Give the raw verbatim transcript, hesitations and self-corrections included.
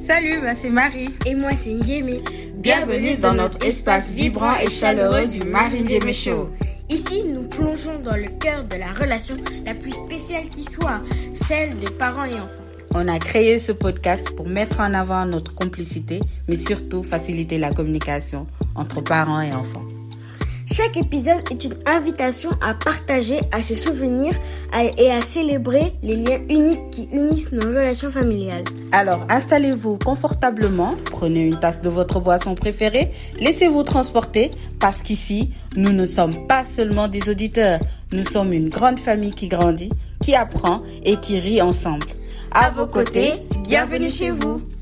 Salut, bah c'est Marie. Et moi c'est Ndiémé. Bienvenue dans notre espace vibrant et chaleureux du Marie Ndiémé Show. Ici, nous plongeons dans le cœur de la relation la plus spéciale qui soit, celle de parents et enfants. On a créé ce podcast pour mettre en avant notre complicité, mais surtout faciliter la communication entre parents et enfants. Chaque épisode est une invitation à partager, à se souvenir et à célébrer les liens uniques qui unissent nos relations familiales. Alors, installez-vous confortablement, prenez une tasse de votre boisson préférée, laissez-vous transporter, parce qu'ici, nous ne sommes pas seulement des auditeurs, nous sommes une grande famille qui grandit, qui apprend et qui rit ensemble. À vos côtés, bienvenue chez vous.